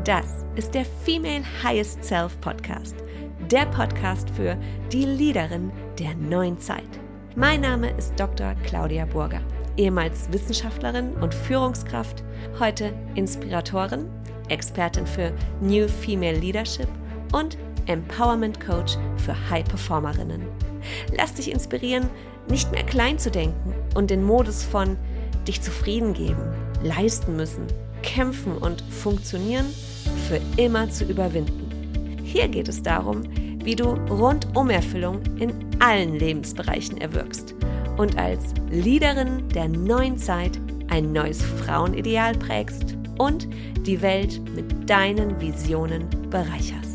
Das ist der Female Highest Self Podcast, der Podcast für die Leaderin der neuen Zeit. Mein Name ist Dr. Claudia Burger, ehemals Wissenschaftlerin und Führungskraft, heute Inspiratorin, Expertin für New Female Leadership und Empowerment Coach für High-Performerinnen. Lass dich inspirieren, nicht mehr klein zu denken und den Modus von dich zufrieden geben, leisten müssen, kämpfen und funktionieren für immer zu überwinden. Hier geht es darum, wie du Rundumerfüllung in allen Lebensbereichen erwirkst und als Leaderin der neuen Zeit ein neues Frauenideal prägst und die Welt mit deinen Visionen bereicherst.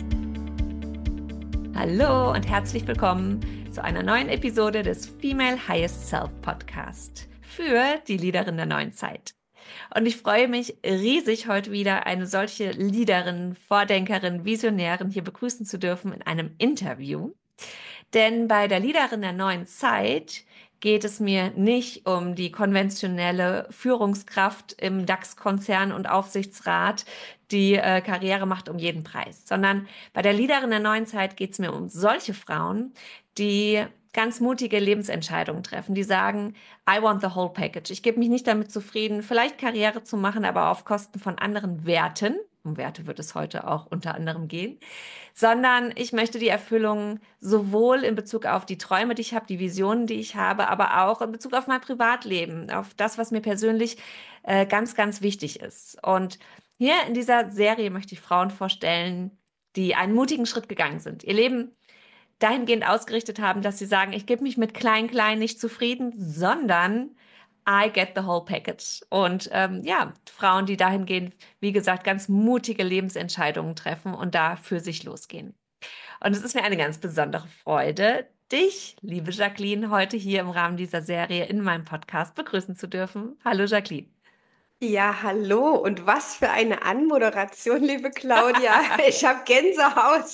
Hallo und herzlich willkommen zu einer neuen Episode des Female Highest Self Podcast für die Leaderin der neuen Zeit. Und ich freue mich riesig, heute wieder eine solche Leaderin, Vordenkerin, Visionärin hier begrüßen zu dürfen in einem Interview. Denn bei der Leaderin der neuen Zeit geht es mir nicht um die konventionelle Führungskraft im DAX-Konzern und Aufsichtsrat, die Karriere macht um jeden Preis, sondern bei der Leaderin der neuen Zeit geht es mir um solche Frauen, die ganz mutige Lebensentscheidungen treffen, die sagen, I want the whole package. Ich gebe mich nicht damit zufrieden, vielleicht Karriere zu machen, aber auf Kosten von anderen Werten. Um Werte wird es heute auch unter anderem gehen, sondern ich möchte die Erfüllung sowohl in Bezug auf die Träume, die ich habe, die Visionen, die ich habe, aber auch in Bezug auf mein Privatleben, auf das, was mir persönlich ganz, ganz wichtig ist. Und hier in dieser Serie möchte ich Frauen vorstellen, die einen mutigen Schritt gegangen sind, ihr Leben dahingehend ausgerichtet haben, dass sie sagen, ich gebe mich mit klein nicht zufrieden, sondern I get the whole package. Und Frauen, die dahingehend, wie gesagt, ganz mutige Lebensentscheidungen treffen und da für sich losgehen. Und es ist mir eine ganz besondere Freude, dich, liebe Jacqueline, heute hier im Rahmen dieser Serie in meinem Podcast begrüßen zu dürfen. Hallo Jacqueline. Ja, hallo und was für eine Anmoderation, liebe Claudia. Ich habe Gänsehaut.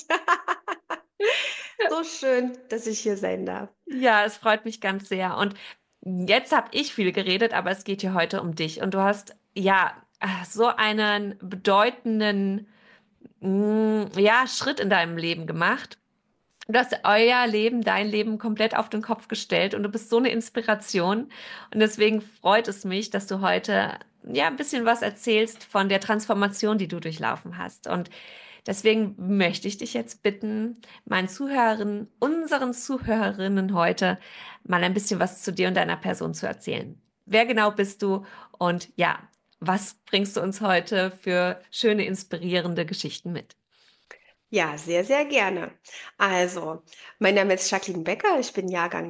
So schön, dass ich hier sein darf. Ja, es freut mich ganz sehr. Und jetzt habe ich viel geredet, aber es geht hier heute um dich. Und du hast so einen bedeutenden Schritt in deinem Leben gemacht. Du hast dein Leben komplett auf den Kopf gestellt und du bist so eine Inspiration. Und deswegen freut es mich, dass du heute ein bisschen was erzählst von der Transformation, die du durchlaufen hast. Und deswegen möchte ich dich jetzt bitten, unseren Zuhörerinnen heute mal ein bisschen was zu dir und deiner Person zu erzählen. Wer genau bist du und was bringst du uns heute für schöne, inspirierende Geschichten mit? Ja, sehr, sehr gerne. Also, mein Name ist Jacqueline Becker, ich bin Jahrgang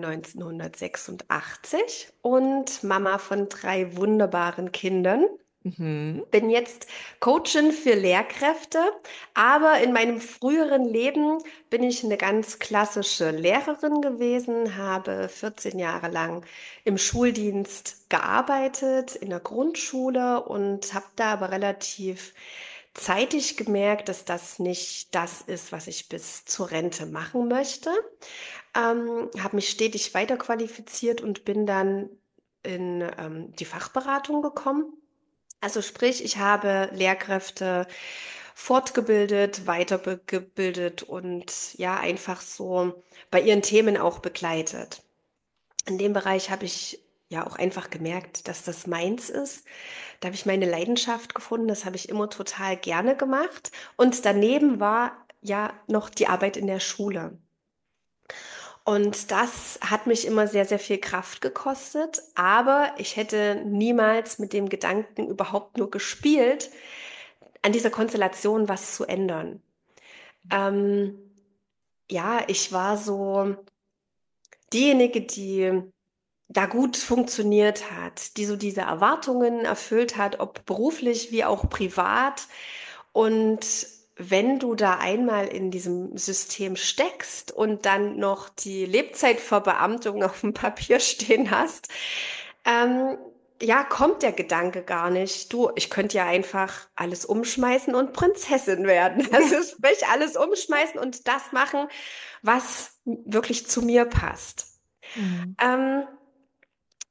1986 und Mama von 3 wunderbaren Kindern. Mhm. Bin jetzt Coachin für Lehrkräfte, aber in meinem früheren Leben bin ich eine ganz klassische Lehrerin gewesen, habe 14 Jahre lang im Schuldienst gearbeitet, in der Grundschule und habe da aber relativ zeitig gemerkt, dass das nicht das ist, was ich bis zur Rente machen möchte. Habe mich stetig weiterqualifiziert und bin dann in die Fachberatung gekommen. Also sprich, ich habe Lehrkräfte fortgebildet, weitergebildet und ja, einfach so bei ihren Themen auch begleitet. In dem Bereich habe ich ja auch einfach gemerkt, dass das meins ist. Da habe ich meine Leidenschaft gefunden, das habe ich immer total gerne gemacht. Und daneben war ja noch die Arbeit in der Schule. Und das hat mich immer sehr, sehr viel Kraft gekostet, aber ich hätte niemals mit dem Gedanken überhaupt nur gespielt, an dieser Konstellation was zu ändern. Ähm, ja, ich war so diejenige, die da gut funktioniert hat, die so diese Erwartungen erfüllt hat, ob beruflich wie auch privat. Und wenn du da einmal in diesem System steckst und dann noch die Lebzeitverbeamtung auf dem Papier stehen hast, ähm, ja, kommt der Gedanke gar nicht. Du, ich könnte ja einfach alles umschmeißen und Prinzessin werden. Also sprich, alles umschmeißen und das machen, was wirklich zu mir passt. Mhm. Ähm,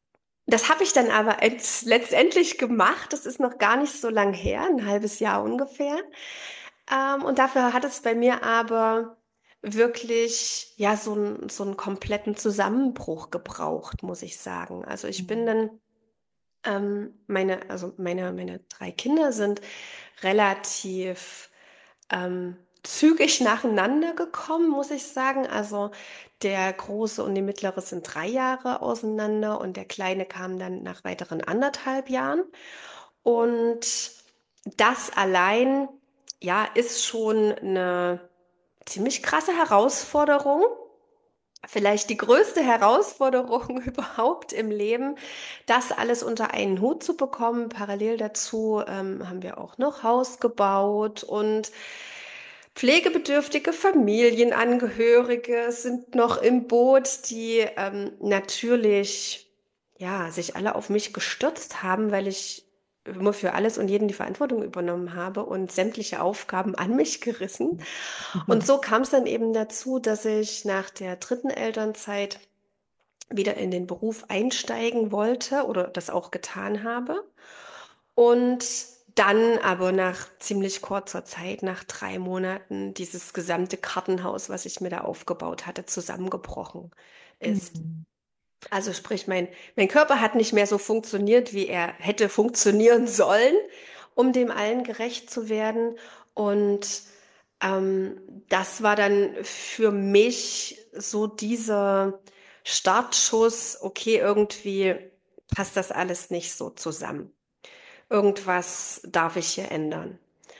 Das habe ich dann aber letztendlich gemacht. Das ist noch gar nicht so lang her, ein halbes Jahr ungefähr. Und dafür hat es bei mir aber wirklich ja so einen kompletten Zusammenbruch gebraucht, muss ich sagen. Also ich bin Mhm. dann meine drei Kinder sind relativ zügig nacheinander gekommen, muss ich sagen. Also der Große und die Mittlere sind 3 Jahre auseinander und der Kleine kam dann nach weiteren 1,5 Jahren. Und das allein, ja, ist schon eine ziemlich krasse Herausforderung. Vielleicht die größte Herausforderung überhaupt im Leben, das alles unter einen Hut zu bekommen. Parallel dazu haben wir auch noch Haus gebaut und pflegebedürftige Familienangehörige sind noch im Boot, die natürlich ja sich alle auf mich gestürzt haben, weil ich immer für alles und jeden die Verantwortung übernommen habe und sämtliche Aufgaben an mich gerissen. Und Mhm. so kam es dann eben dazu, dass ich nach der dritten Elternzeit wieder in den Beruf einsteigen wollte oder das auch getan habe. Und dann aber nach ziemlich kurzer Zeit, nach 3 Monaten, dieses gesamte Kartenhaus, was ich mir da aufgebaut hatte, zusammengebrochen ist. Mhm. Also sprich, mein Körper hat nicht mehr so funktioniert, wie er hätte funktionieren sollen, um dem allen gerecht zu werden. Und ähm, das war dann für mich so dieser Startschuss, okay, irgendwie passt das alles nicht so zusammen. Irgendwas darf ich hier ändern.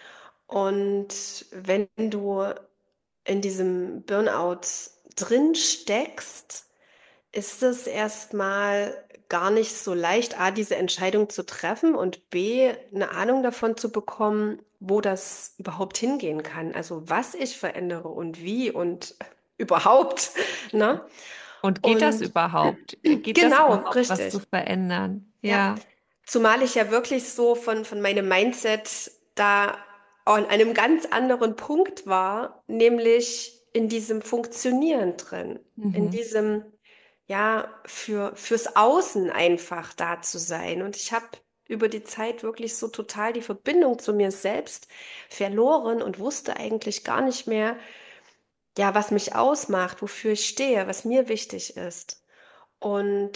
Und wenn du in diesem Burnout drin steckst, ist es erstmal gar nicht so leicht, A, diese Entscheidung zu treffen und B, eine Ahnung davon zu bekommen, wo das überhaupt hingehen kann. Also was ich verändere und wie und überhaupt, ne? Und geht das Und überhaupt? Geht das genau, überhaupt, was zu richtig. verändern? Ja. Ja. Zumal ich ja wirklich so von meinem Mindset da an einem ganz anderen Punkt war, nämlich in diesem Funktionieren drin, in Mhm. diesem, ja, fürs Außen einfach da zu sein. Und ich habe über die Zeit wirklich so total die Verbindung zu mir selbst verloren und wusste eigentlich gar nicht mehr, ja, was mich ausmacht, wofür ich stehe, was mir wichtig ist. Und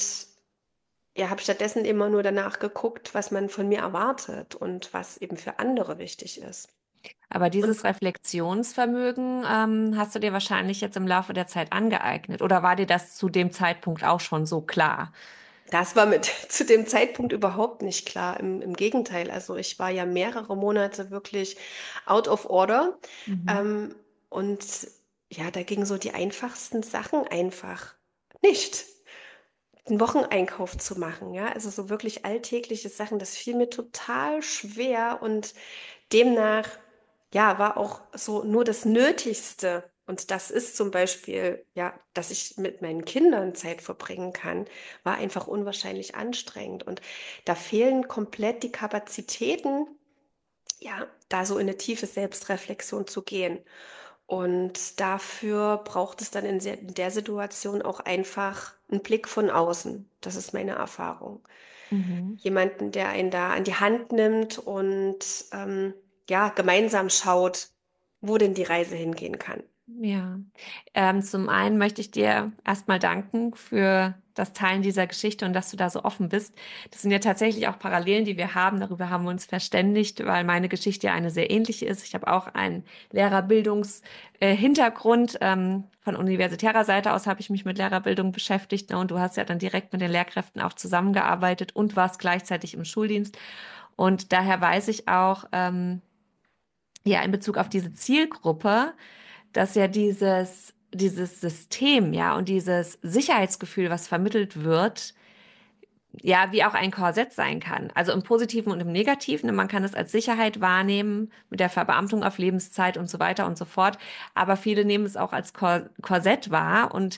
ja, habe stattdessen immer nur danach geguckt, was man von mir erwartet und was eben für andere wichtig ist. Aber Und dieses Reflexionsvermögen, hast du dir wahrscheinlich jetzt im Laufe der Zeit angeeignet. Oder war dir das zu dem Zeitpunkt auch schon so klar? das war mit zu dem Zeitpunkt überhaupt nicht klar. Im Gegenteil, also ich war ja mehrere Monate wirklich out of order. Mhm. Ähm, und ja, da gingen so die einfachsten Sachen einfach nicht. Den Wocheneinkauf zu machen, ja, also so wirklich alltägliche Sachen, das fiel mir total schwer und demnach, ja, war auch so nur das Nötigste. Und das ist zum Beispiel, ja, dass ich mit meinen Kindern Zeit verbringen kann, war einfach unwahrscheinlich anstrengend. Und da fehlen komplett die Kapazitäten, ja, da so in eine tiefe Selbstreflexion zu gehen. Und dafür braucht es dann in der Situation auch einfach einen Blick von außen. Das ist meine Erfahrung. Mhm. Jemanden, der einen da an die Hand nimmt und ja, gemeinsam schaut, wo denn die Reise hingehen kann. Ja, zum einen möchte ich dir erstmal danken für das Teilen dieser Geschichte und dass du da so offen bist. Das sind ja tatsächlich auch Parallelen, die wir haben. Darüber haben wir uns verständigt, weil meine Geschichte ja eine sehr ähnliche ist. Ich habe auch einen Lehrerbildungshintergrund. Von universitärer Seite aus habe ich mich mit Lehrerbildung beschäftigt, ne? Und du hast ja dann direkt mit den Lehrkräften auch zusammengearbeitet und warst gleichzeitig im Schuldienst. Und daher weiß ich auch, ja, in Bezug auf diese Zielgruppe, dass ja dieses System, ja, und dieses Sicherheitsgefühl, was vermittelt wird, ja, wie auch ein Korsett sein kann. Also im Positiven und im Negativen. Man kann es als Sicherheit wahrnehmen, mit der Verbeamtung auf Lebenszeit und so weiter und so fort. Aber viele nehmen es auch als Korsett wahr. Und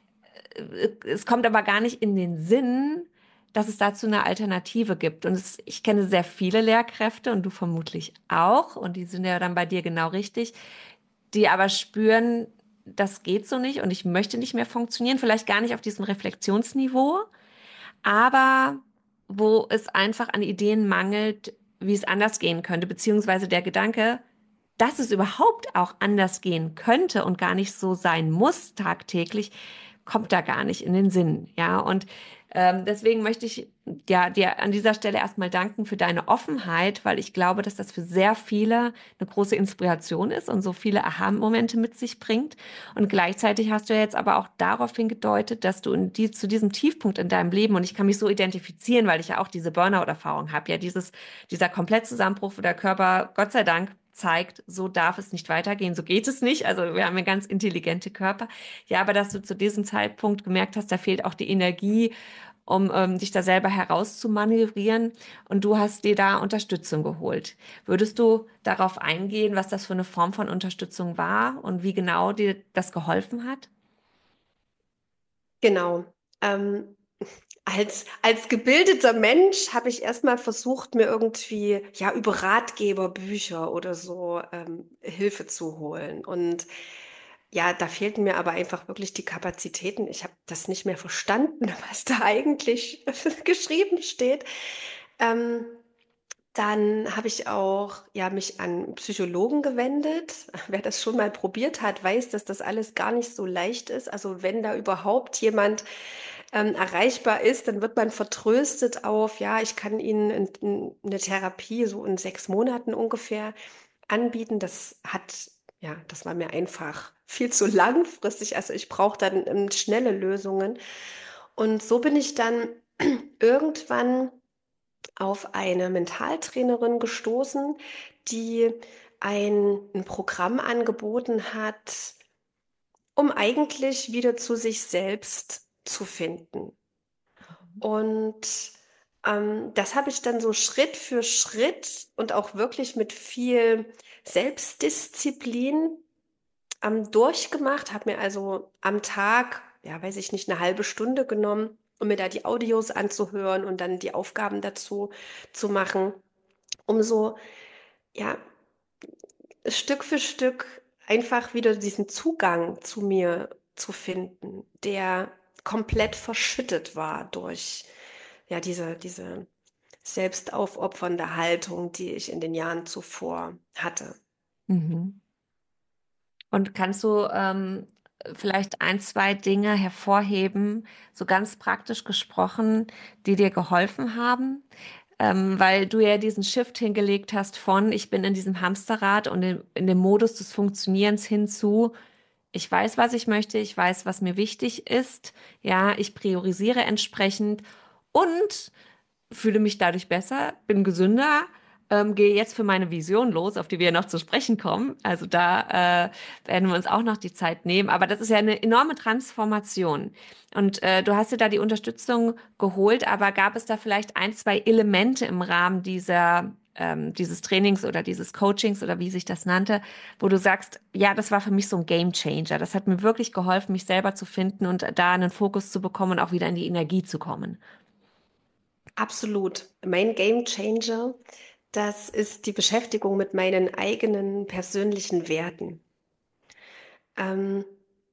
es kommt aber gar nicht in den Sinn, dass es dazu eine Alternative gibt. Und ich kenne sehr viele Lehrkräfte und du vermutlich auch. Und die sind ja dann bei dir genau richtig, die aber spüren, das geht so nicht und ich möchte nicht mehr funktionieren, vielleicht gar nicht auf diesem Reflexionsniveau, aber wo es einfach an Ideen mangelt, wie es anders gehen könnte, beziehungsweise der Gedanke, dass es überhaupt auch anders gehen könnte und gar nicht so sein muss tagtäglich, kommt da gar nicht in den Sinn. Ja, und deswegen möchte ich ja dir an dieser Stelle erstmal danken für deine Offenheit, weil ich glaube, dass das für sehr viele eine große Inspiration ist und so viele Aha-Momente mit sich bringt. Und gleichzeitig hast du ja jetzt aber auch darauf hingedeutet, dass du zu diesem Tiefpunkt in deinem Leben, und ich kann mich so identifizieren, weil ich ja auch diese Burnout-Erfahrung habe, ja, dieser Komplettzusammenbruch, wo der Körper, Gott sei Dank, zeigt, so darf es nicht weitergehen, so geht es nicht. Also wir haben ja ganz intelligente Körper. Ja, aber dass du zu diesem Zeitpunkt gemerkt hast, da fehlt auch die Energie, um dich da selber herauszumanövrieren, und du hast dir da Unterstützung geholt. Würdest du darauf eingehen, was das für eine Form von Unterstützung war und wie genau dir das geholfen hat? Genau. Ähm, als gebildeter Mensch habe ich erstmal versucht, mir irgendwie ja über Ratgeberbücher oder so Hilfe zu holen. Und ja, da fehlten mir aber einfach wirklich die Kapazitäten. Ich habe das nicht mehr verstanden, was da eigentlich geschrieben steht. Ähm, Dann habe ich auch ja mich an Psychologen gewendet. Wer das schon mal probiert hat, weiß, dass das alles gar nicht so leicht ist. Also wenn da überhaupt jemand erreichbar ist, dann wird man vertröstet auf, ja, ich kann Ihnen eine Therapie so in 6 Monaten ungefähr anbieten. Das war mir einfach viel zu langfristig. Also ich brauche dann schnelle Lösungen. Und so bin ich dann irgendwann auf eine Mentaltrainerin gestoßen, die ein Programm angeboten hat, um eigentlich wieder zu sich selbst zu finden. Und das habe ich dann so Schritt für Schritt und auch wirklich mit viel Selbstdisziplin durchgemacht, habe mir also am Tag, ja, weiß ich nicht, eine halbe Stunde genommen, um mir da die Audios anzuhören und dann die Aufgaben dazu zu machen, um so, ja, Stück für Stück einfach wieder diesen Zugang zu mir zu finden, der komplett verschüttet war durch, ja, diese selbstaufopfernde Haltung, die ich in den Jahren zuvor hatte. Mhm. Und kannst du vielleicht ein, zwei Dinge hervorheben, so ganz praktisch gesprochen, die dir geholfen haben? Weil du ja diesen Shift hingelegt hast von, ich bin in diesem Hamsterrad und in dem Modus des Funktionierens hinzu, ich weiß, was ich möchte, ich weiß, was mir wichtig ist, ja, ich priorisiere entsprechend und fühle mich dadurch besser, bin gesünder, gehe jetzt für meine Vision los, auf die wir noch zu sprechen kommen. Also da werden wir uns auch noch die Zeit nehmen. Aber das ist ja eine enorme Transformation. Und du hast dir da die Unterstützung geholt, aber gab es da vielleicht ein, zwei Elemente im Rahmen dieses Trainings oder dieses Coachings oder wie sich das nannte, wo du sagst, ja, das war für mich so ein Game Changer. Das hat mir wirklich geholfen, mich selber zu finden und da einen Fokus zu bekommen und auch wieder in die Energie zu kommen. Absolut. Mein Game Changer, das ist die Beschäftigung mit meinen eigenen persönlichen Werten. Ähm,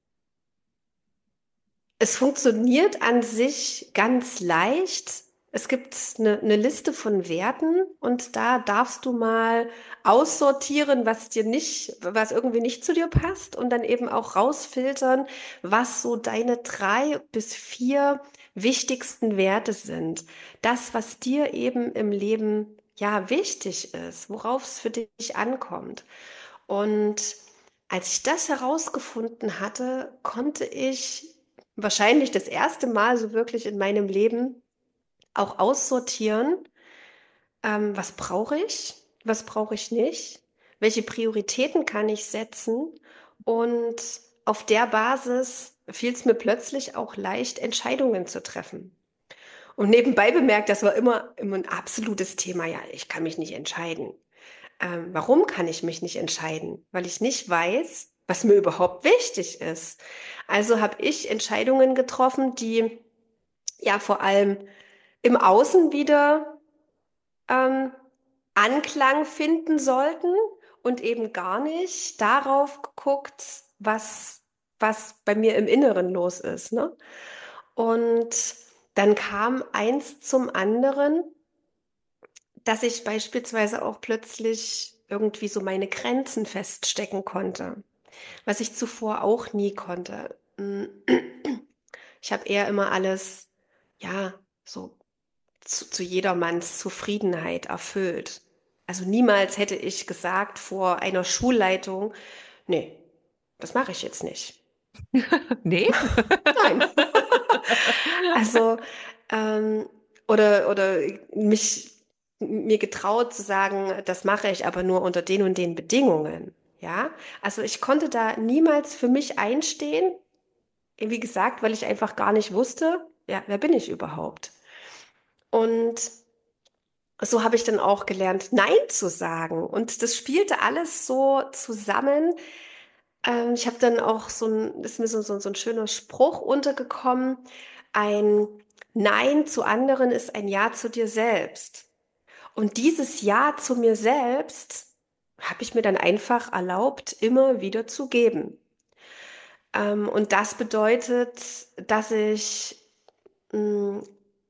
Es funktioniert an sich ganz leicht. Es gibt eine Liste von Werten und da darfst du mal aussortieren, was irgendwie nicht zu dir passt und dann eben auch rausfiltern, was so deine 3 bis 4 wichtigsten Werte sind. Das, was dir eben im Leben ja wichtig ist, worauf es für dich ankommt. Und als ich das herausgefunden hatte, konnte ich wahrscheinlich das erste Mal so wirklich in meinem Leben auch aussortieren, was brauche ich nicht, welche Prioritäten kann ich setzen und auf der Basis fiel es mir plötzlich auch leicht, Entscheidungen zu treffen. Und nebenbei bemerkt, das war immer ein absolutes Thema. Ja, ich kann mich nicht entscheiden. Warum kann ich mich nicht entscheiden? Weil ich nicht weiß, was mir überhaupt wichtig ist. Also habe ich Entscheidungen getroffen, die ja vor allem im Außen wieder ähm, Anklang finden sollten und eben gar nicht darauf geguckt, was bei mir im Inneren los ist, ne? Und dann kam eins zum anderen, dass ich beispielsweise auch plötzlich irgendwie so meine Grenzen feststecken konnte, was ich zuvor auch nie konnte. Ich habe eher immer alles, ja, so zu jedermanns Zufriedenheit erfüllt. Also niemals hätte ich gesagt vor einer Schulleitung, nee, das mache ich jetzt nicht. Nee? Nein. Also, ähm, oder mir getraut zu sagen, das mache ich aber nur unter den und den Bedingungen. Ja, also ich konnte da niemals für mich einstehen, wie gesagt, weil ich einfach gar nicht wusste, ja, wer bin ich überhaupt? Und so habe ich dann auch gelernt, Nein zu sagen. Und das spielte alles so zusammen. Ich habe dann auch ist mir so ein schöner Spruch untergekommen. Ein Nein zu anderen ist ein Ja zu dir selbst. Und dieses Ja zu mir selbst habe ich mir dann einfach erlaubt, immer wieder zu geben. Und das bedeutet, dass ich mh,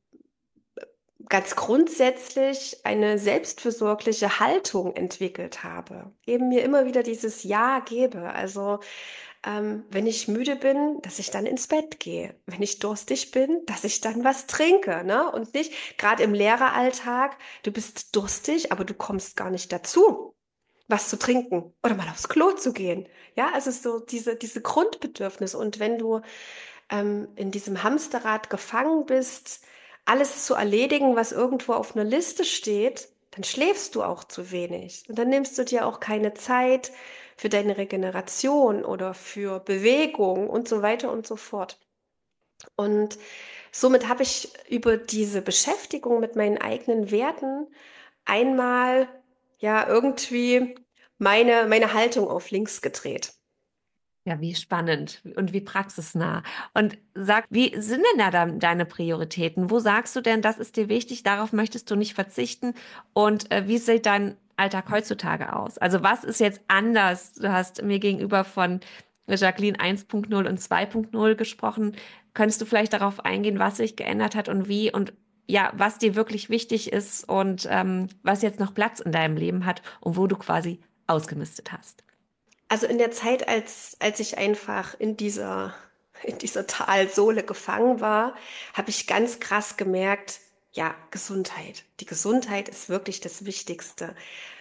ganz grundsätzlich eine selbstfürsorgliche Haltung entwickelt habe. Eben mir immer wieder dieses Ja gebe. Also wenn ich müde bin, dass ich dann ins Bett gehe. Wenn ich durstig bin, dass ich dann was trinke, ne? Und nicht gerade im Lehreralltag, du bist durstig, aber du kommst gar nicht dazu, was zu trinken oder mal aufs Klo zu gehen. Ja, also so diese Grundbedürfnisse. Und wenn du in diesem Hamsterrad gefangen bist, alles zu erledigen, was irgendwo auf einer Liste steht, dann schläfst du auch zu wenig. Und dann nimmst du dir auch keine Zeit für deine Regeneration oder für Bewegung und so weiter und so fort. Und somit habe ich über diese Beschäftigung mit meinen eigenen Werten einmal ja irgendwie meine Haltung auf links gedreht. Ja, wie spannend und wie praxisnah. Und sag, wie sind denn da deine Prioritäten? Wo sagst du denn, das ist dir wichtig, darauf möchtest du nicht verzichten? Und wie sieht dein Alltag heutzutage aus? Also was ist jetzt anders? Du hast mir gegenüber von Jacqueline 1.0 und 2.0 gesprochen. Könntest du vielleicht darauf eingehen, was sich geändert hat und wie und ja, was dir wirklich wichtig ist und was jetzt noch Platz in deinem Leben hat und wo du quasi ausgemistet hast? Also in der Zeit, als ich einfach in dieser Talsohle gefangen war, habe ich ganz krass gemerkt, ja, Gesundheit. Die Gesundheit ist wirklich das Wichtigste.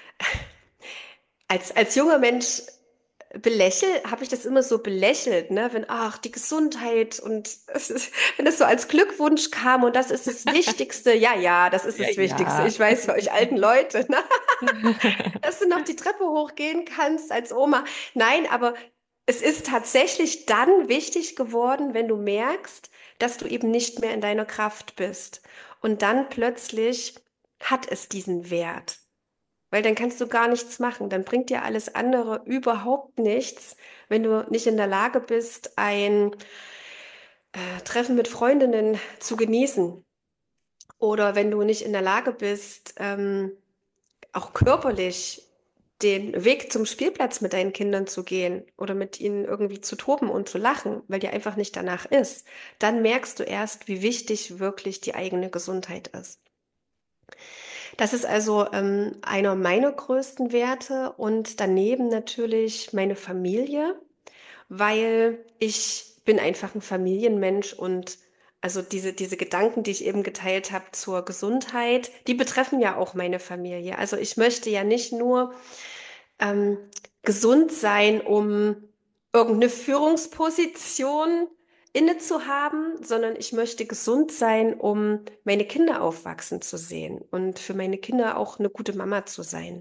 Als junger Mensch habe ich das immer so belächelt, ne? Wenn, ach, die Gesundheit und wenn das so als Glückwunsch kam und das ist das Wichtigste. Ja, ja, das ist Ja, das Wichtigste. ja. Ich weiß für euch alten Leute, ne? Dass du noch die Treppe hochgehen kannst als Oma. Nein, aber es ist tatsächlich dann wichtig geworden, wenn du merkst, dass du eben nicht mehr in deiner Kraft bist. Und dann plötzlich hat es diesen Wert. Weil dann kannst du gar nichts machen. Dann bringt dir alles andere überhaupt nichts, wenn du nicht in der Lage bist, ein Treffen mit Freundinnen zu genießen. Oder wenn du nicht in der Lage bist, auch körperlich den Weg zum Spielplatz mit deinen Kindern zu gehen oder mit ihnen irgendwie zu toben und zu lachen, weil dir einfach nicht danach ist, dann merkst du erst, wie wichtig wirklich die eigene Gesundheit ist. Das ist also einer meiner größten Werte und daneben natürlich meine Familie, weil ich bin einfach ein Familienmensch und also diese Gedanken, die ich eben geteilt habe zur Gesundheit, die betreffen ja auch meine Familie. Also ich möchte ja nicht nur ähm, gesund sein, um irgendeine Führungsposition inne zu haben, sondern ich möchte gesund sein, um meine Kinder aufwachsen zu sehen und für meine Kinder auch eine gute Mama zu sein.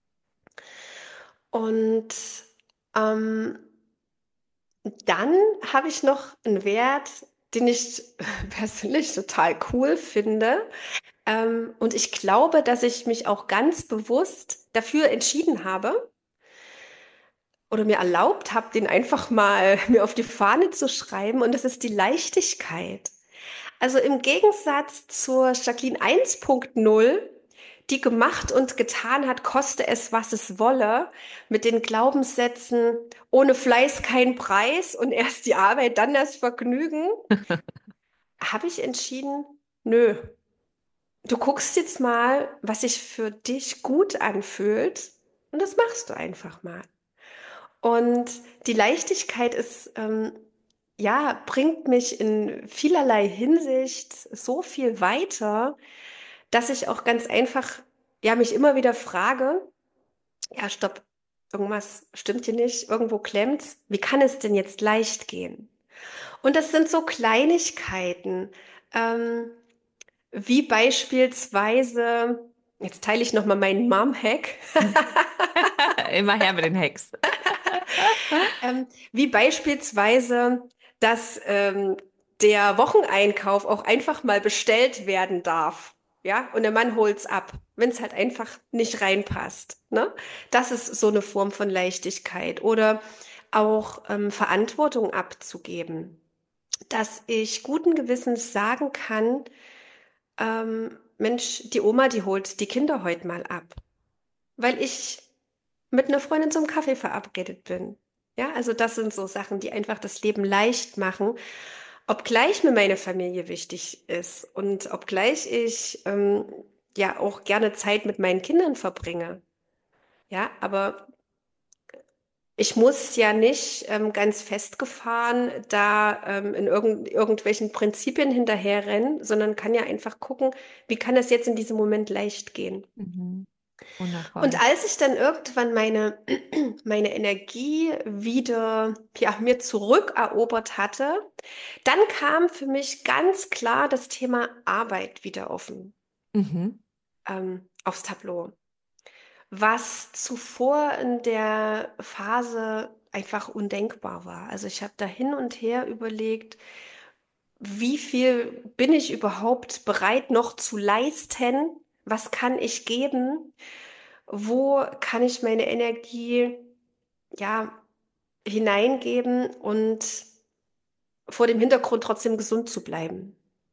Und ähm, dann habe ich noch einen Wert, den ich persönlich total cool finde. Und ich glaube, dass ich mich auch ganz bewusst dafür entschieden habe, oder mir erlaubt habe, den einfach mal mir auf die Fahne zu schreiben. Und das ist die Leichtigkeit. Also im Gegensatz zur Jacqueline 1.0, die gemacht und getan hat, koste es, was es wolle, mit den Glaubenssätzen, ohne Fleiß kein Preis und erst die Arbeit, dann das Vergnügen, habe ich entschieden, nö, du guckst jetzt mal, was sich für dich gut anfühlt und das machst du einfach mal. Und die Leichtigkeit ist, ja, bringt mich in vielerlei Hinsicht so viel weiter, dass ich auch ganz einfach, ja, mich immer wieder frage, ja, stopp, irgendwas stimmt hier nicht, irgendwo klemmt's. Wie kann es denn jetzt leicht gehen? Und das sind so Kleinigkeiten, ähm, wie beispielsweise, jetzt teile ich nochmal meinen Mom-Hack, Immer her mit den Hacks. wie beispielsweise, dass der Wocheneinkauf auch einfach mal bestellt werden darf. Ja, und der Mann holt's ab, wenn es halt einfach nicht reinpasst. Ne? Das ist so eine Form von Leichtigkeit. Oder auch Verantwortung abzugeben. Dass ich guten Gewissens sagen kann, Mensch, die Oma, die holt die Kinder heute mal ab, weil ich mit einer Freundin zum Kaffee verabredet bin. Ja, also das sind so Sachen, die einfach das Leben leicht machen, obgleich mir meine Familie wichtig ist und obgleich ich ja auch gerne Zeit mit meinen Kindern verbringe. Ja, aber ich muss ja nicht ganz festgefahren da in irgendwelchen Prinzipien hinterherrennen, sondern kann ja einfach gucken, wie kann das jetzt in diesem Moment leicht gehen. Mhm. Und Wundervoll. als ich dann irgendwann meine Energie wieder ja, mir zurückerobert hatte, dann kam für mich ganz klar das Thema Arbeit wieder Mhm. aufs Tableau, was zuvor in der Phase einfach undenkbar war. Also ich habe da hin und her überlegt, wie viel bin ich überhaupt bereit noch zu leisten? Was kann ich geben? Wo kann ich meine Energie ja hineingeben und vor dem Hintergrund trotzdem gesund zu bleiben?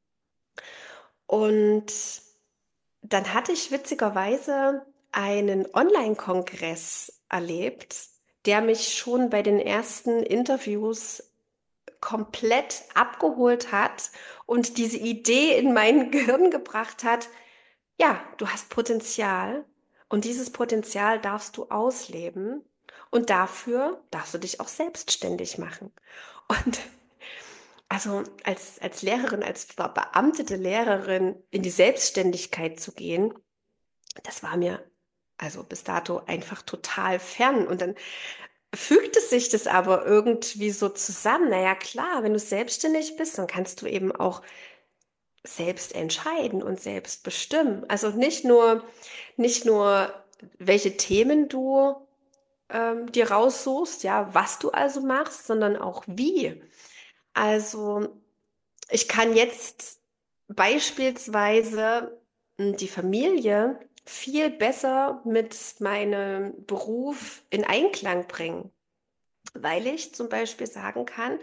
Und dann hatte ich witzigerweise einen Online-Kongress erlebt, der mich schon bei den ersten Interviews komplett abgeholt hat und diese Idee in mein Gehirn gebracht hat, ja, du hast Potenzial und dieses Potenzial darfst du ausleben und dafür darfst du dich auch selbstständig machen. Und also als Lehrerin, als verbeamtete Lehrerin in die Selbstständigkeit zu gehen, das war mir also bis dato einfach total fern. Und dann fügte sich das aber irgendwie so zusammen. Naja, klar, wenn du selbstständig bist, dann kannst du eben auch selbst entscheiden und selbst bestimmen. Also nicht nur, welche Themen du dir raussuchst, ja, was du also machst, sondern auch wie. Also ich kann jetzt beispielsweise die Familie viel besser mit meinem Beruf in Einklang bringen, weil ich zum Beispiel sagen kann,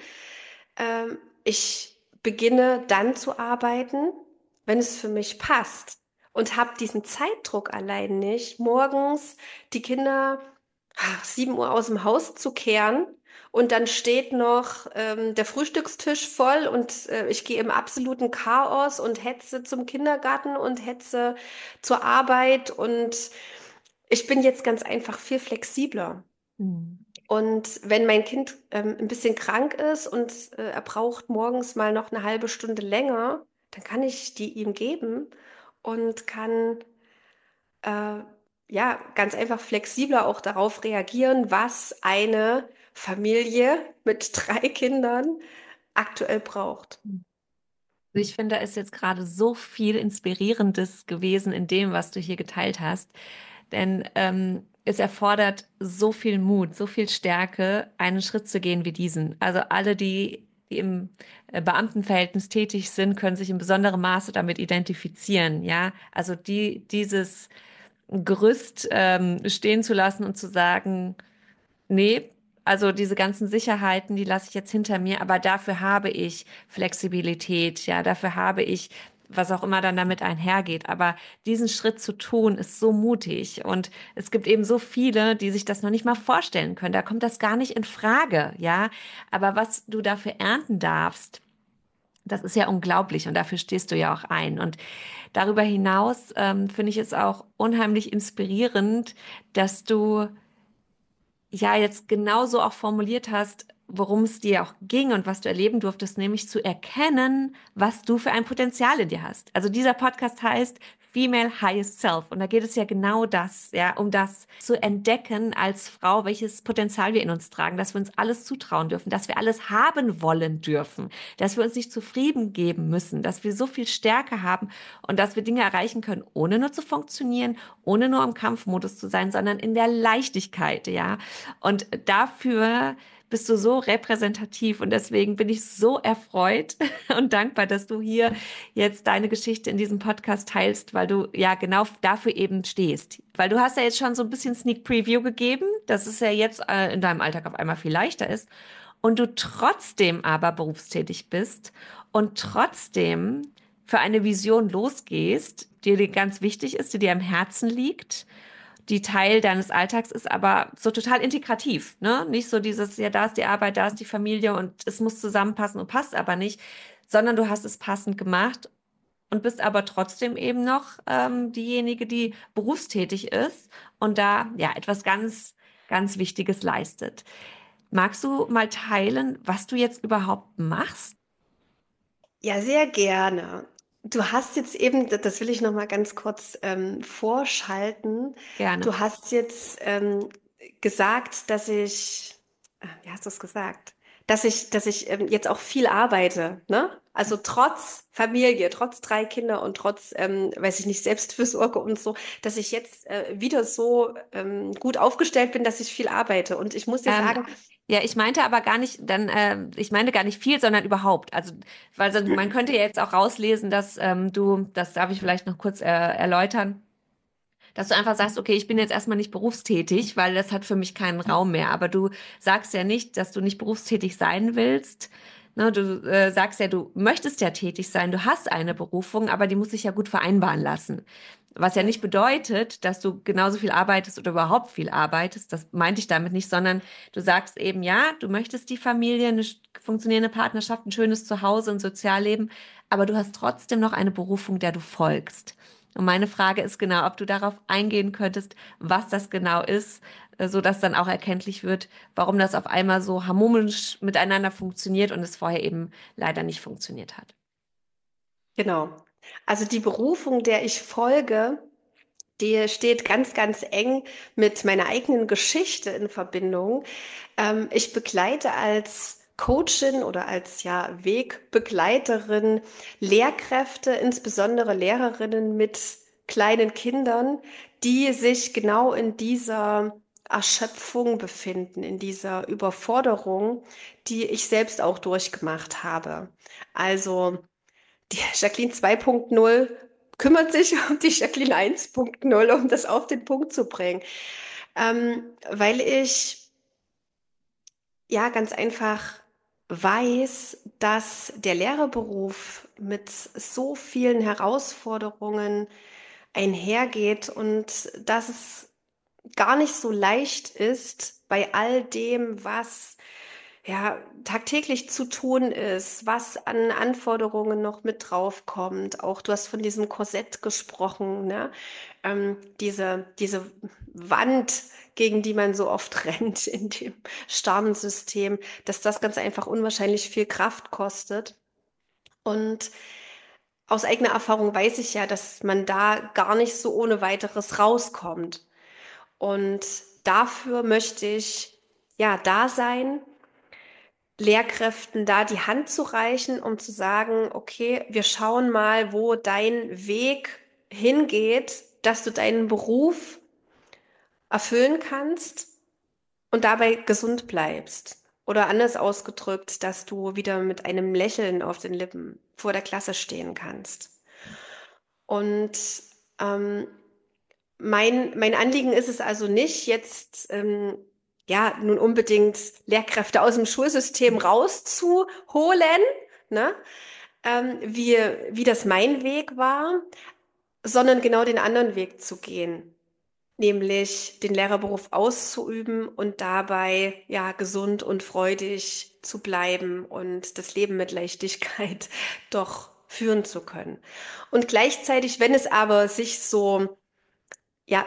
ich beginne dann zu arbeiten, wenn es für mich passt und habe diesen Zeitdruck allein nicht, morgens die Kinder 7 Uhr aus dem Haus zu kehren und dann steht noch der Frühstückstisch voll und ich gehe im absoluten Chaos und hetze zum Kindergarten und hetze zur Arbeit und ich bin jetzt ganz einfach viel flexibler. Mhm. Und wenn mein Kind ein bisschen krank ist und er braucht morgens mal noch eine halbe Stunde länger, dann kann ich die ihm geben und kann äh, ja ganz einfach flexibler auch darauf reagieren, was eine Familie mit 3 Kindern aktuell braucht. Also ich finde, da ist jetzt gerade so viel Inspirierendes gewesen in dem, was du hier geteilt hast. Denn es erfordert so viel Mut, so viel Stärke, einen Schritt zu gehen wie diesen. Also alle, die im Beamtenverhältnis tätig sind, können sich in besonderem Maße damit identifizieren. Ja, also dieses Gerüst stehen zu lassen und zu sagen, nee, also diese ganzen Sicherheiten, die lasse ich jetzt hinter mir, aber dafür habe ich Flexibilität, ja, dafür habe ich, was auch immer dann damit einhergeht. Aber diesen Schritt zu tun, ist so mutig. Und es gibt eben so viele, die sich das noch nicht mal vorstellen können. Da kommt das gar nicht in Frage, ja. Aber was du dafür ernten darfst, Das ist ja unglaublich und dafür stehst du ja auch ein. Und darüber hinaus finde ich es auch unheimlich inspirierend, dass du ja jetzt genauso auch formuliert hast, worum es dir auch ging und was du erleben durftest, nämlich zu erkennen, was du für ein Potenzial in dir hast. Also dieser Podcast heißt Female Highest Self und da geht es ja genau das, ja, um das zu entdecken als Frau, welches Potenzial wir in uns tragen, dass wir uns alles zutrauen dürfen, dass wir alles haben wollen dürfen, dass wir uns nicht zufrieden geben müssen, dass wir so viel Stärke haben und dass wir Dinge erreichen können, ohne nur zu funktionieren, ohne nur im Kampfmodus zu sein, sondern in der Leichtigkeit, ja. Und dafür bist du so repräsentativ und deswegen bin ich so erfreut und dankbar, dass du hier jetzt deine Geschichte in diesem Podcast teilst, weil du ja genau dafür eben stehst. Weil du hast ja jetzt schon so ein bisschen Sneak Preview gegeben, dass es ja jetzt in deinem Alltag auf einmal viel leichter ist und du trotzdem aber berufstätig bist und trotzdem für eine Vision losgehst, die dir ganz wichtig ist, die dir am Herzen liegt, die Teil deines Alltags ist, aber so total integrativ, ne? Nicht so dieses, ja, da ist die Arbeit, da ist die Familie und es muss zusammenpassen und passt aber nicht, sondern du hast es passend gemacht und bist aber trotzdem eben noch diejenige, die berufstätig ist und da ja etwas ganz, ganz Wichtiges leistet. Magst du mal teilen, was du jetzt überhaupt machst? Ja, sehr gerne. Du hast jetzt eben, das will ich noch mal ganz kurz vorschalten. Gerne. Du hast jetzt gesagt, dass wie hast du es gesagt? Dass ich jetzt auch viel arbeite, ne? Also trotz Familie, trotz 3 Kinder und trotz, weiß ich nicht, Selbstfürsorge und so, dass ich jetzt wieder so gut aufgestellt bin, dass ich viel arbeite. Und ich muss dir Ähm, sagen, ja, ich meinte aber gar nicht, ich meine gar nicht viel, sondern überhaupt. Also, weil man könnte ja jetzt auch rauslesen, dass das darf ich vielleicht noch kurz erläutern, dass du einfach sagst, okay, ich bin jetzt erstmal nicht berufstätig, weil das hat für mich keinen Raum mehr. Aber du sagst ja nicht, dass du nicht berufstätig sein willst. Ne, du sagst ja, du möchtest ja tätig sein, du hast eine Berufung, aber die muss sich ja gut vereinbaren lassen. Was ja nicht bedeutet, dass du genauso viel arbeitest oder überhaupt viel arbeitest. Das meinte ich damit nicht, sondern du sagst eben, ja, du möchtest die Familie, eine funktionierende Partnerschaft, ein schönes Zuhause, ein Sozialleben, aber du hast trotzdem noch eine Berufung, der du folgst. Und meine Frage ist genau, ob du darauf eingehen könntest, was das genau ist, so dass dann auch erkenntlich wird, warum das auf einmal so harmonisch miteinander funktioniert und es vorher eben leider nicht funktioniert hat. genau. Also die Berufung, der ich folge, die steht ganz, ganz eng mit meiner eigenen Geschichte in Verbindung. Ich begleite als Coachin oder als ja Wegbegleiterin Lehrkräfte, insbesondere Lehrerinnen mit kleinen Kindern, die sich genau in dieser Erschöpfung befinden, in dieser Überforderung, die ich selbst auch durchgemacht habe. Also die Jacqueline 2.0 kümmert sich um die Jacqueline 1.0, um das auf den Punkt zu bringen. Weil ich ja ganz einfach weiß, dass der Lehrerberuf mit so vielen Herausforderungen einhergeht und dass es gar nicht so leicht ist, bei all dem, was ja tagtäglich zu tun ist, was an Anforderungen noch mit draufkommt. Auch du hast von diesem Korsett gesprochen, ne? Diese Wand, gegen die man so oft rennt in dem starren System, dass das ganz einfach unwahrscheinlich viel Kraft kostet. Und aus eigener Erfahrung weiß ich ja, dass man da gar nicht so ohne weiteres rauskommt. Und dafür möchte ich ja da sein, Lehrkräften da die Hand zu reichen, um zu sagen, okay, wir schauen mal, wo dein Weg hingeht, dass du deinen Beruf erfüllen kannst und dabei gesund bleibst. Oder anders ausgedrückt, dass du wieder mit einem Lächeln auf den Lippen vor der Klasse stehen kannst. Und ähm, mein Anliegen ist es also nicht, jetzt ja nun unbedingt Lehrkräfte aus dem Schulsystem rauszuholen, ne? Wie das mein Weg war, sondern genau den anderen Weg zu gehen. nämlich den Lehrerberuf auszuüben und dabei ja gesund und freudig zu bleiben und das Leben mit Leichtigkeit doch führen zu können. Und gleichzeitig, wenn es aber sich so, ja,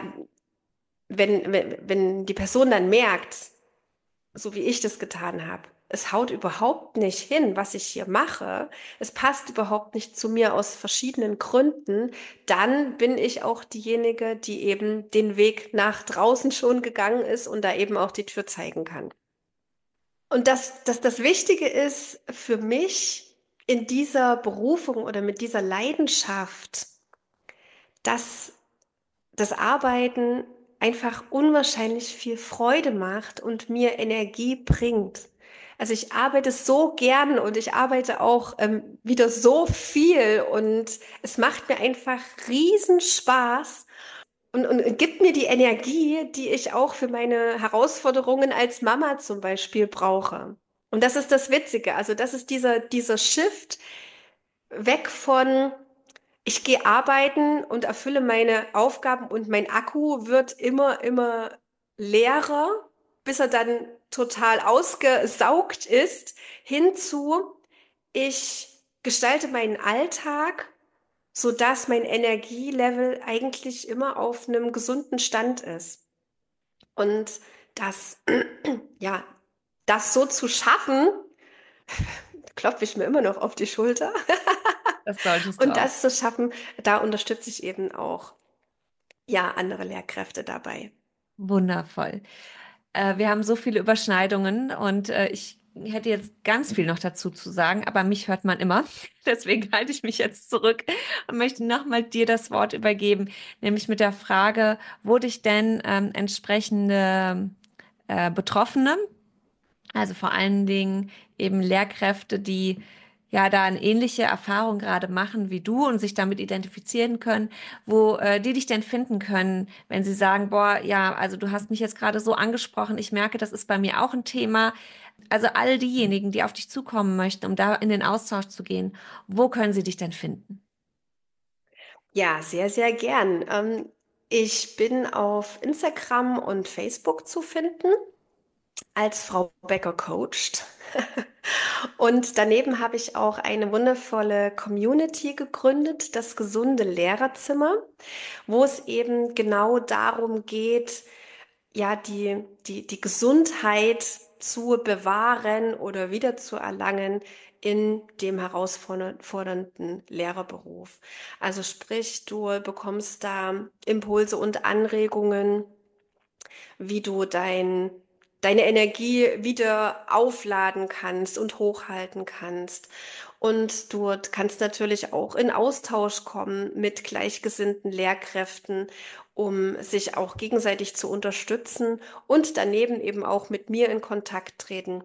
wenn die Person dann merkt, so wie ich das getan habe. Es haut überhaupt nicht hin, was ich hier mache. Es passt überhaupt nicht zu mir aus verschiedenen Gründen. Dann bin ich auch diejenige, die eben den Weg nach draußen schon gegangen ist und da eben auch die Tür zeigen kann. Und das Wichtige ist für mich in dieser Berufung oder mit dieser Leidenschaft, dass das Arbeiten einfach unwahrscheinlich viel Freude macht und mir Energie bringt. Also ich arbeite so gern und ich arbeite auch wieder so viel und es macht mir einfach riesen Spaß und gibt mir die Energie, die ich auch für meine Herausforderungen als Mama zum Beispiel brauche. Und das ist das Witzige. Also das ist dieser Shift weg von ich gehe arbeiten und erfülle meine Aufgaben und mein Akku wird immer leerer, bis er dann total ausgesaugt ist, hinzu, ich gestalte meinen Alltag, sodass mein Energielevel eigentlich immer auf einem gesunden Stand ist. Und das, ja, das so zu schaffen, klopfe ich mir immer noch auf die Schulter. Das solltest du Und auch. das zu schaffen, da unterstütze ich eben auch ja, andere Lehrkräfte dabei. Wundervoll. Wir haben so viele Überschneidungen und ich hätte jetzt ganz viel noch dazu zu sagen, aber mich hört man immer. Deswegen halte ich mich jetzt zurück und möchte nochmal dir das Wort übergeben, nämlich mit der Frage, wo dich denn entsprechende Betroffene, also vor allen Dingen eben Lehrkräfte, die ja da eine ähnliche Erfahrung gerade machen wie du und sich damit identifizieren können, wo die dich denn finden können, wenn sie sagen, boah, ja, also du hast mich jetzt gerade so angesprochen, ich merke, das ist bei mir auch ein Thema. Also all diejenigen, die auf dich zukommen möchten, um da in den Austausch zu gehen, wo können sie dich denn finden? Ja, sehr, sehr gern. Ich bin auf Instagram und Facebook zu finden als Frau Becker coacht. Und daneben habe ich auch eine wundervolle Community gegründet, das gesunde Lehrerzimmer, wo es eben genau darum geht, ja, die Gesundheit zu bewahren oder wieder zu erlangen in dem herausfordernden Lehrerberuf. Also sprich, du bekommst da Impulse und Anregungen, wie du deine Energie wieder aufladen kannst und hochhalten kannst. Und du kannst natürlich auch in Austausch kommen mit gleichgesinnten Lehrkräften, um sich auch gegenseitig zu unterstützen und daneben eben auch mit mir in Kontakt treten,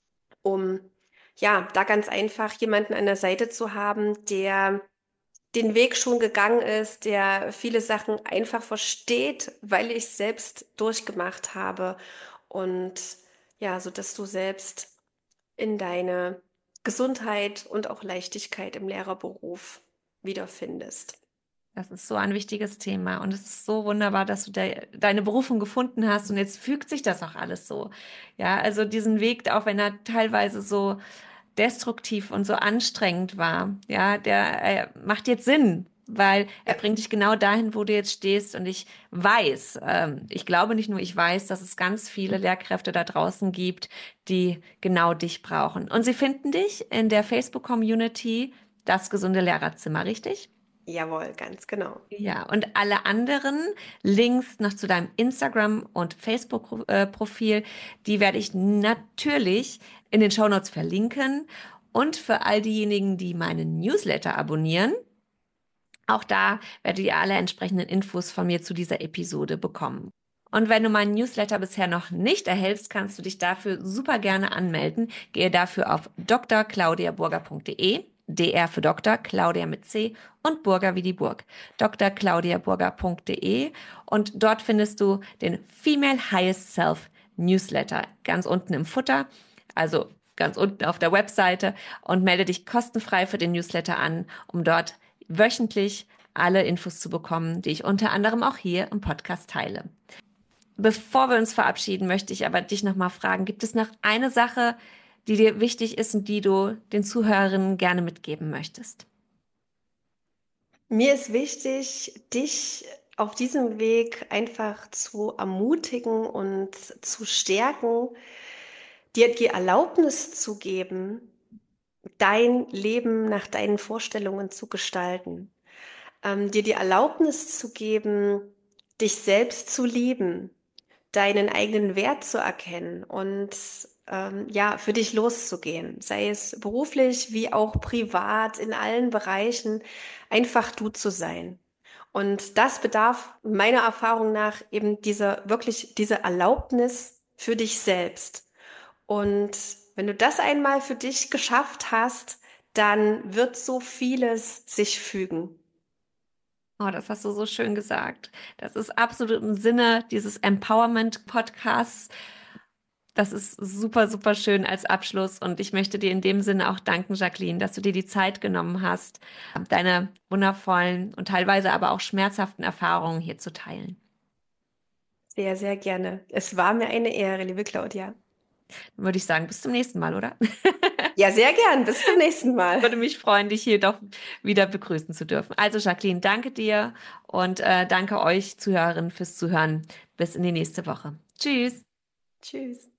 um ja, da ganz einfach jemanden an der Seite zu haben, der den Weg schon gegangen ist, der viele Sachen einfach versteht, weil ich es selbst durchgemacht habe und ja, so dass du selbst in deine Gesundheit und auch Leichtigkeit im Lehrerberuf wiederfindest. Das ist so ein wichtiges Thema und es ist so wunderbar, dass du deine Berufung gefunden hast und jetzt fügt sich das auch alles so. Ja, also diesen Weg, auch wenn er teilweise so destruktiv und so anstrengend war, ja, der macht jetzt Sinn, weil er Ja, bringt dich genau dahin, wo du jetzt stehst. Und ich weiß, ich glaube nicht nur, ich weiß, dass es ganz viele Lehrkräfte da draußen gibt, die genau dich brauchen. Und sie finden dich in der Facebook-Community, das gesunde Lehrerzimmer, richtig? jawohl, ganz genau. Ja, und alle anderen Links noch zu deinem Instagram- und Facebook-Profil, die werde ich natürlich in den Shownotes verlinken. Und für all diejenigen, die meinen Newsletter abonnieren, auch da werdet ihr alle entsprechenden Infos von mir zu dieser Episode bekommen. Und wenn du meinen Newsletter bisher noch nicht erhältst, kannst du dich dafür super gerne anmelden. Gehe dafür auf drclaudiaburger.de, DR für Doktor, Claudia mit C und Burger wie die Burg, drclaudiaburger.de und dort findest du den Female Highest Self Newsletter ganz unten im Futter, also ganz unten auf der Webseite und melde dich kostenfrei für den Newsletter an, um dort wöchentlich alle Infos zu bekommen, die ich unter anderem auch hier im Podcast teile. Bevor wir uns verabschieden, möchte ich aber dich nochmal fragen, gibt es noch eine Sache, die dir wichtig ist und die du den Zuhörerinnen gerne mitgeben möchtest? Mir ist wichtig, dich auf diesem Weg einfach zu ermutigen und zu stärken, dir die Erlaubnis zu geben, dein Leben nach deinen Vorstellungen zu gestalten, dir die Erlaubnis zu geben, dich selbst zu lieben, deinen eigenen Wert zu erkennen und ja, für dich loszugehen, sei es beruflich wie auch privat, in allen Bereichen, einfach du zu sein. Und das bedarf meiner Erfahrung nach eben dieser Erlaubnis für dich selbst. Und wenn du das einmal für dich geschafft hast, dann wird so vieles sich fügen. Oh, das hast du so schön gesagt. Das ist absolut im Sinne dieses Empowerment-Podcasts. Das ist super, super schön als Abschluss. Und ich möchte dir in dem Sinne auch danken, Jacqueline, dass du dir die Zeit genommen hast, deine wundervollen und teilweise aber auch schmerzhaften Erfahrungen hier zu teilen. Sehr, sehr gerne. Es war mir eine Ehre, liebe Claudia. Dann würde ich sagen, bis zum nächsten Mal, oder? Ja, sehr gern. Bis zum nächsten Mal. Würde mich freuen, dich hier doch wieder begrüßen zu dürfen. Also, Jacqueline, danke dir und danke euch Zuhörerinnen fürs Zuhören. Bis in die nächste Woche. Tschüss. Tschüss.